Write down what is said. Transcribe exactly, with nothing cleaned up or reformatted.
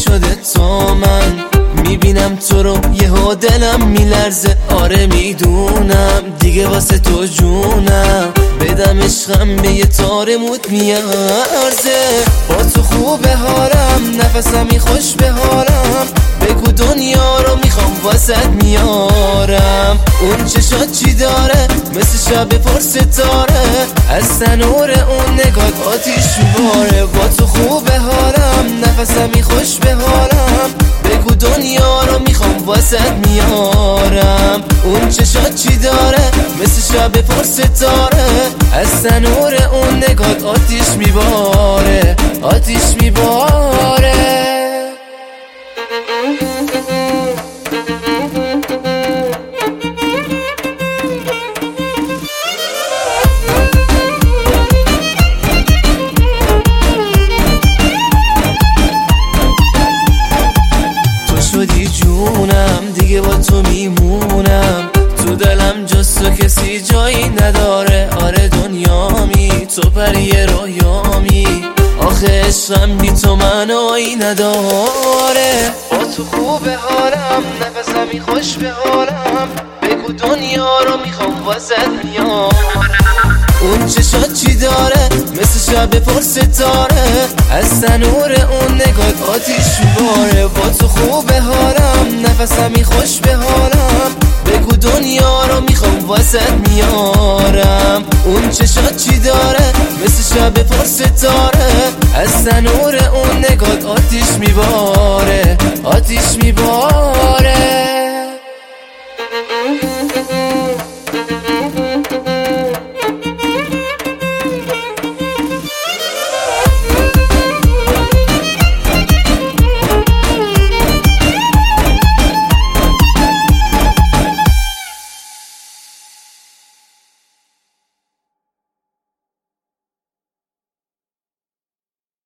شده تا من میبینم تو رو یهو دلم میلرزه. آره میدونم دیگه واسه تو جونم بدم عشقم به یه تار موت میارزه. با تو خوبه حالم نفسمی خوش به حالم بگو دنیا رو میخوام واسه میارم. اون چشات چی داره مثل شب پر ستاره از تنور اون نگات آتیش میباره. با تو خوبه حالم نفسمی خوش به حالم بگو دنیا رو میخوام واسه میارم. اون چشات چی داره مثل شب پر ستاره از تنور اون نگات آتیش میباره آتیش میباره. شدی جونم دیگه با تو میمونم تو دلم جز تو کسی جایی نداره. آره دنیامی تو پری رویامی آخه عشقم بی تو منایی نداره. با تو خوبه حالم نفسمی خوش به حالم بگو دنیا رو میخوام واسه میارم. اون چشات چی داره مثل شب پر ستاره از تنور اون نگات آتیش میباره. با تو خوبه حالم نفسمی خوش به حالم بگو دنیا رو میخوام واسه میارم. اون چشات چی داره مثل شب پر ستاره از تنور اون نگات آتیش میباره آتیش میباره.